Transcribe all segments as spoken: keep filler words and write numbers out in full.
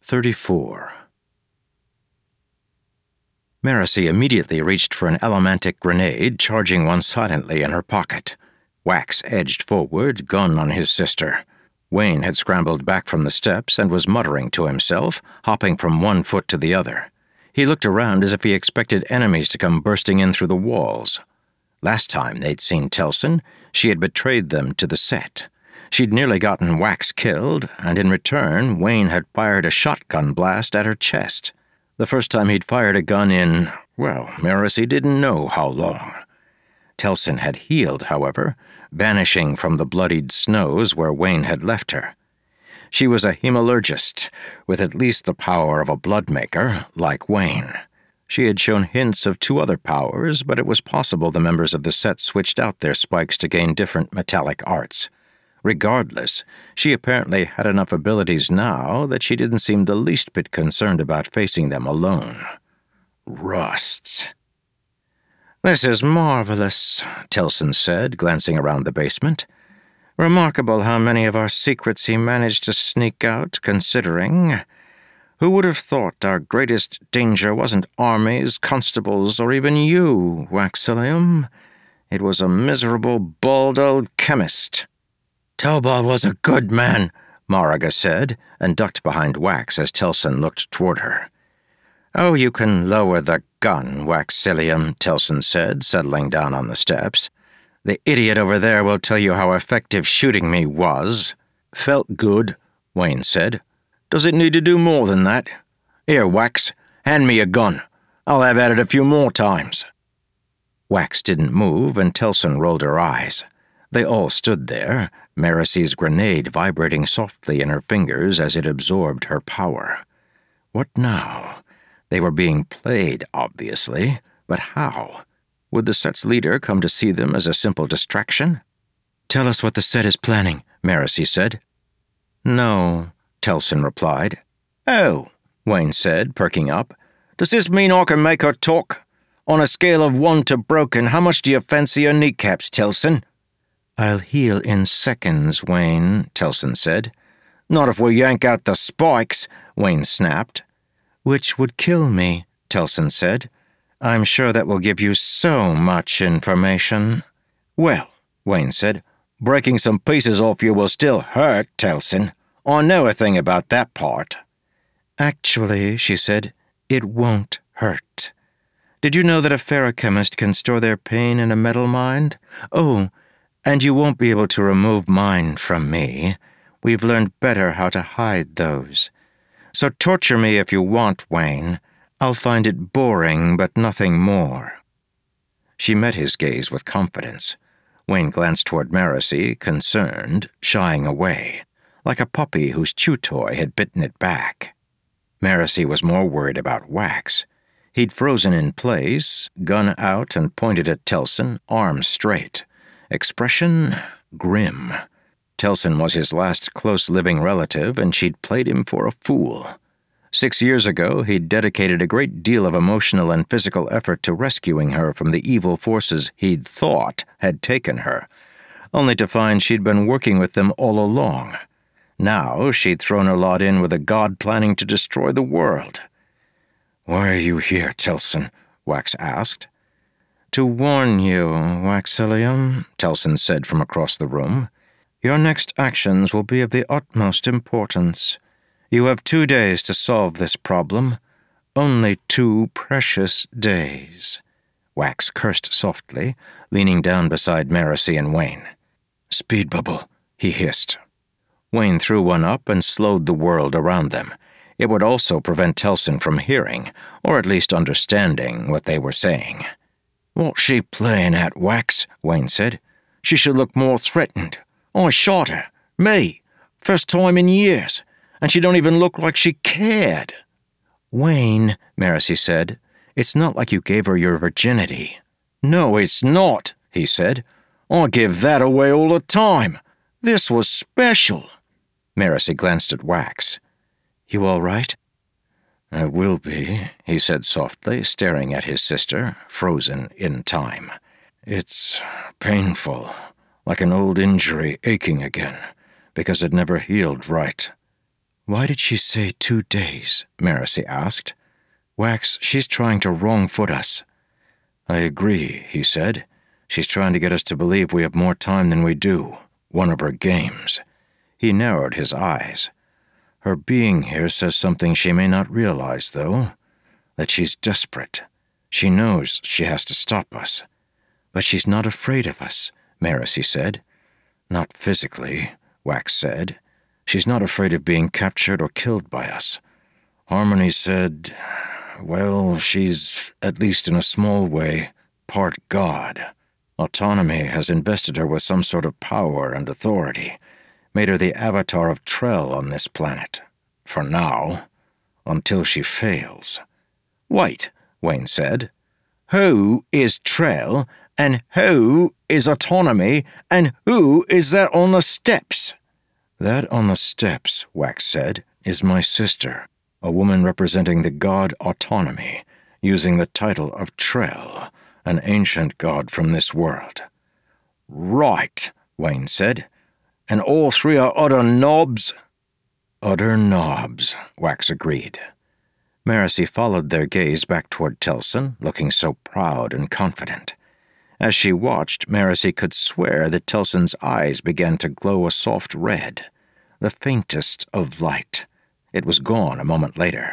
thirty-four. Marcy immediately reached for an allomantic grenade, charging one silently in her pocket. Wax edged forward, gun on his sister. Wayne had scrambled back from the steps and was muttering to himself, hopping from one foot to the other. He looked around as if he expected enemies to come bursting in through the walls. Last time they'd seen Telsin, she had betrayed them to the Set. She'd nearly gotten Wax killed, and in return, Wayne had fired a shotgun blast at her chest. The first time he'd fired a gun in, well, Marcy didn't know how long. Telsin had healed, however, vanishing from the bloodied snows where Wayne had left her. She was a hemalurgist, with at least the power of a bloodmaker, like Wayne. She had shown hints of two other powers, but it was possible the members of the Set switched out their spikes to gain different metallic arts. Regardless, she apparently had enough abilities now that she didn't seem the least bit concerned about facing them alone. Rusts. "This is marvelous," Telsin said, glancing around the basement. "Remarkable how many of our secrets he managed to sneak out, considering. Who would have thought our greatest danger wasn't armies, constables, or even you, Waxilium? It was a miserable, bald old chemist." "Tobal was a good man," Moraga said, and ducked behind Wax as Telsin looked toward her. "Oh, you can lower the gun, Waxilium," Telsin said, settling down on the steps. "The idiot over there will tell you how effective shooting me was." "Felt good," Wayne said. "Does it need to do more than that? Here, Wax, hand me a gun. I'll have at it a few more times." Wax didn't move, and Telsin rolled her eyes. They all stood there, Marcy's grenade vibrating softly in her fingers as it absorbed her power. What now? They were being played, obviously, but how? Would the Set's leader come to see them as a simple distraction? "Tell us what the Set is planning," Marcy said. "No," Telsin replied. "Oh," Wayne said, perking up. "Does this mean I can make her talk? On a scale of one to broken, how much do you fancy her kneecaps, Telsin?" "I'll heal in seconds, Wayne," Telsin said. "Not if we yank out the spikes," Wayne snapped. "Which would kill me," Telsin said. "I'm sure that will give you so much information." "Well," Wayne said, "breaking some pieces off you will still hurt, Telsin. I know a thing about that part." "Actually," she said, "it won't hurt. Did you know that a ferrochemist can store their pain in a metal mind? Oh, and you won't be able to remove mine from me. We've learned better how to hide those. So torture me if you want, Wayne. I'll find it boring, but nothing more." She met his gaze with confidence. Wayne glanced toward Marcy, concerned, shying away, like a puppy whose chew toy had bitten it back. Marcy was more worried about Wax. He'd frozen in place, gun out and pointed at Telsin, arms straight. Expression grim. Telsin was his last close living relative, and she'd played him for a fool. Six years ago, he'd dedicated a great deal of emotional and physical effort to rescuing her from the evil forces he'd thought had taken her, only to find she'd been working with them all along. Now she'd thrown her lot in with a god planning to destroy the world. "Why are you here, Telsin?" Wax asked. "To warn you, Waxilium," Telsin said from across the room. "Your next actions will be of the utmost importance. You have two days to solve this problem. Only two precious days." Wax cursed softly, leaning down beside Marcy and Wayne. "Speed bubble," he hissed. Wayne threw one up and slowed the world around them. It would also prevent Telsin from hearing, or at least understanding, what they were saying. "What's she playing at, Wax?" Wayne said. "She should look more threatened. I shot her. Me. First time in years. And she don't even look like she cared." "Wayne," Marcy said, "it's not like you gave her your virginity." "No, it's not," he said. "I give that away all the time. This was special." Marcy glanced at Wax. "You all right?" "I will be," he said softly, staring at his sister, frozen in time. "It's painful, like an old injury aching again, because it never healed right." Why did she say two days? Marcy asked. Wax, she's trying to wrong-foot us. I agree, he said. She's trying to get us to believe we have more time than we do. One of her games. He narrowed his eyes. Her being here says something she may not realize, though. That she's desperate. She knows she has to stop us. But she's not afraid of us, Marcy said. Not physically, Wax said. She's not afraid of being captured or killed by us. Harmony said, well, she's, at least in a small way, part God. Autonomy has invested her with some sort of power and authority, made her the avatar of Trell on this planet. For now, until she fails. Wait, Wayne said. Who is Trell, and who is Autonomy, and who is that on the steps? That on the steps, Wax said, is my sister, a woman representing the god Autonomy, using the title of Trell, an ancient god from this world. Right, Wayne said. And all three are utter knobs? Utter knobs, Wax agreed. Marcy followed their gaze back toward Telson, looking so proud and confident. As she watched, Marcy could swear that Telson's eyes began to glow a soft red, the faintest of light. It was gone a moment later.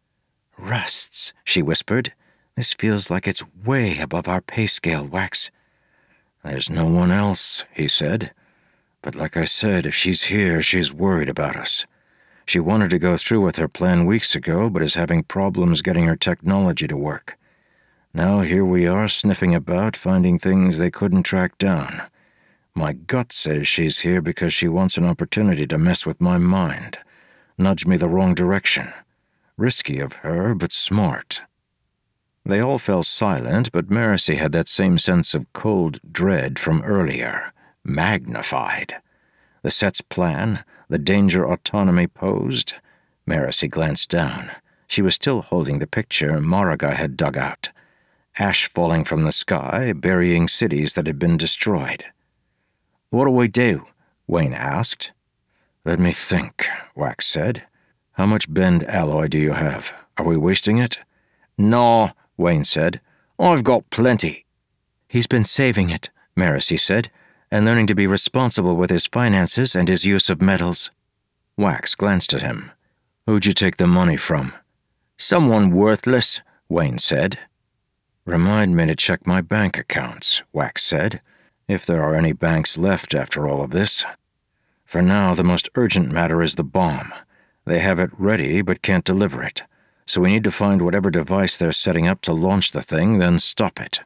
Rusts, she whispered. This feels like it's way above our pay scale, Wax. There's no one else, he said. But like I said, if she's here, she's worried about us. She wanted to go through with her plan weeks ago, but is having problems getting her technology to work. Now here we are sniffing about, finding things they couldn't track down. My gut says she's here because she wants an opportunity to mess with my mind, nudge me the wrong direction. Risky of her, but smart. They all fell silent, but Marcy had that same sense of cold dread from earlier, magnified. The set's plan, the danger Autonomy posed. Marcy glanced down. She was still holding the picture Maraga had dug out. Ash falling from the sky, burying cities that had been destroyed. What do we do? Wayne asked. Let me think, Wax said. How much bend alloy do you have? Are we wasting it? No, Wayne said. I've got plenty. He's been saving it, Marcy said, and learning to be responsible with his finances and his use of metals. Wax glanced at him. Who'd you take the money from? Someone worthless, Wayne said. Remind me to check my bank accounts, Wax said, if there are any banks left after all of this. For now, the most urgent matter is the bomb. They have it ready but can't deliver it, so we need to find whatever device they're setting up to launch the thing, then stop it.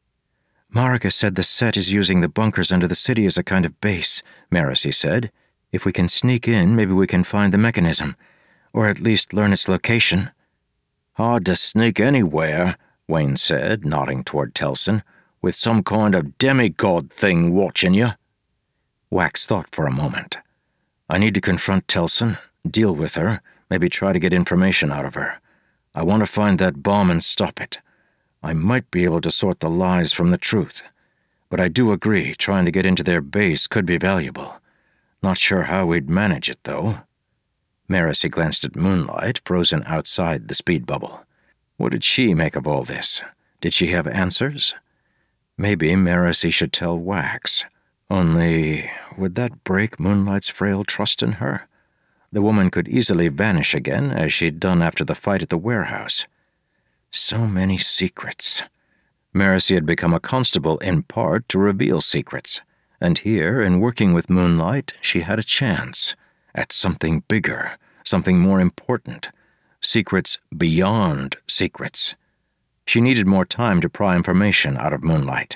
Maraga said the set is using the bunkers under the city as a kind of base, Marcy said. If we can sneak in, maybe we can find the mechanism, or at least learn its location. Hard to sneak anywhere, Wayne said, nodding toward Telson, with some kind of demigod thing watching you. Wax thought for a moment. I need to confront Telson, deal with her, maybe try to get information out of her. I want to find that bomb and stop it. I might be able to sort the lies from the truth. But I do agree, trying to get into their base could be valuable. Not sure how we'd manage it, though. Marcy glanced at Moonlight, frozen outside the speed bubble. What did she make of all this? Did she have answers? Maybe Marcy should tell Wax. Only, would that break Moonlight's frail trust in her? The woman could easily vanish again, as she'd done after the fight at the warehouse. So many secrets. Marcy had become a constable in part to reveal secrets, and here, in working with Moonlight, she had a chance at something bigger, something more important. Secrets beyond secrets. She needed more time to pry information out of Moonlight.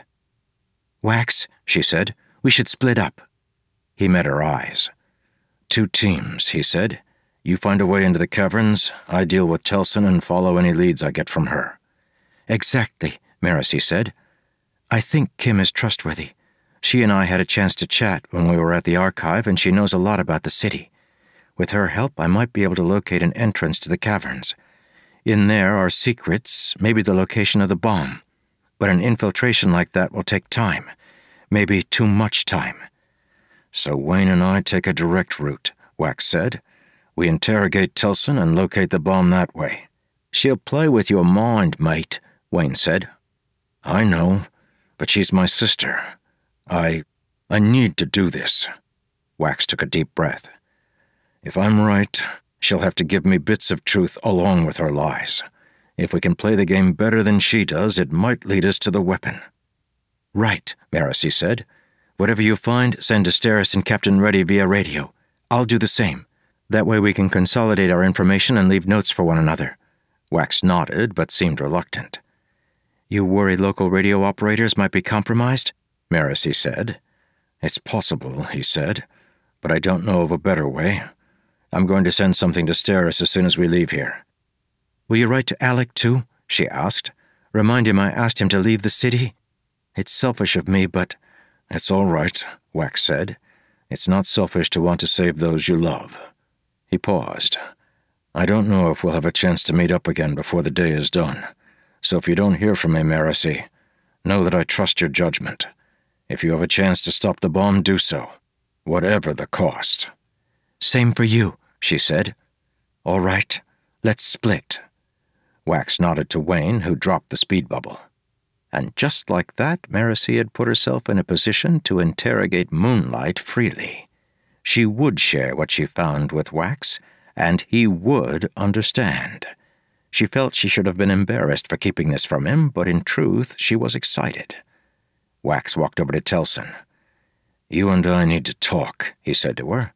Wax, she said, we should split up. He met her eyes. Two teams, he said. You find a way into the caverns, I deal with Telson and follow any leads I get from her. Exactly, Marcy said. I think Kim is trustworthy. She and I had a chance to chat when we were at the archive, and she knows a lot about the city. With her help, I might be able to locate an entrance to the caverns. In there are secrets, maybe the location of the bomb. But an infiltration like that will take time. Maybe too much time. So Wayne and I take a direct route, Wax said. We interrogate Telson and locate the bomb that way." "She'll play with your mind, mate," Wayne said. "I know, but she's my sister. I... I need to do this." Wax took a deep breath. "If I'm right, she'll have to give me bits of truth along with her lies. If we can play the game better than she does, it might lead us to the weapon." "Right," Marasi said. "Whatever you find, send to Steris and Captain Reddy via radio. I'll do the same. That way we can consolidate our information and leave notes for one another." Wax nodded, but seemed reluctant. "You worry local radio operators might be compromised?" Marasi said. "It's possible," he said, "but I don't know of a better way. I'm going to send something to Steris as soon as we leave here." "Will you write to Alec, too?" she asked. "Remind him I asked him to leave the city? It's selfish of me, but—" "It's all right," Wax said. "It's not selfish to want to save those you love." He paused. "I don't know if we'll have a chance to meet up again before the day is done. So if you don't hear from me, Marasi, know that I trust your judgment. If you have a chance to stop the bomb, do so, whatever the cost." "Same for you," she said. "All right, let's split." Wax nodded to Wayne, who dropped the speed bubble. And just like that, Marasi had put herself in a position to interrogate Moonlight freely. She would share what she found with Wax, and he would understand. She felt she should have been embarrassed for keeping this from him, but in truth she was excited. Wax walked over to Telson. "You and I need to talk," he said to her.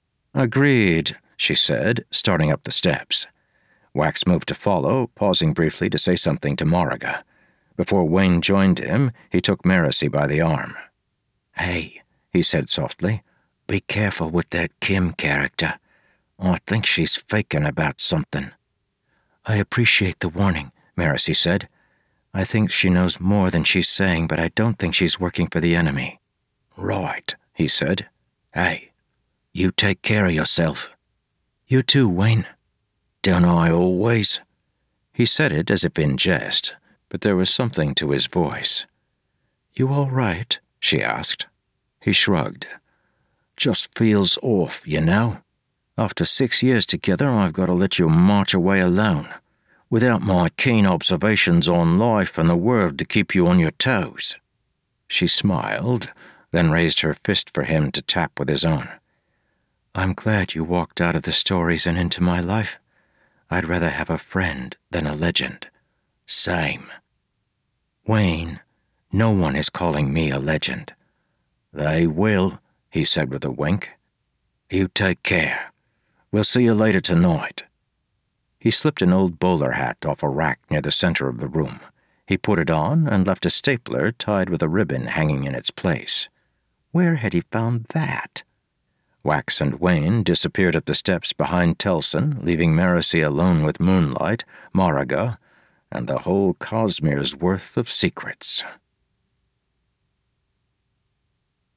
"Agreed," she said, starting up the steps. Wax moved to follow, pausing briefly to say something to Moraga. Before Wayne joined him, he took Marasi by the arm. "Hey," he said softly, "be careful with that Kim character. I think she's faking about something." "I appreciate the warning," Marasi said. "I think she knows more than she's saying, but I don't think she's working for the enemy." "Right," he said. "Hey, you take care of yourself." "You too, Wayne." "Don't I always?" He said it as if in jest, but there was something to his voice. "You all right?" she asked. He shrugged. "Just feels off, you know. After six years together, I've got to let you march away alone, without my keen observations on life and the world to keep you on your toes." She smiled, then raised her fist for him to tap with his own. "I'm glad you walked out of the stories and into my life. I'd rather have a friend than a legend." "Same." "Wayne, no one is calling me a legend." "They will," he said with a wink. "You take care. We'll see you later tonight." He slipped an old bowler hat off a rack near the center of the room. He put it on and left a stapler tied with a ribbon hanging in its place. Where had he found that? Wax and Wayne disappeared up the steps behind Telson, leaving Marasi alone with Moonlight, Moraga, and the whole Cosmere's worth of secrets.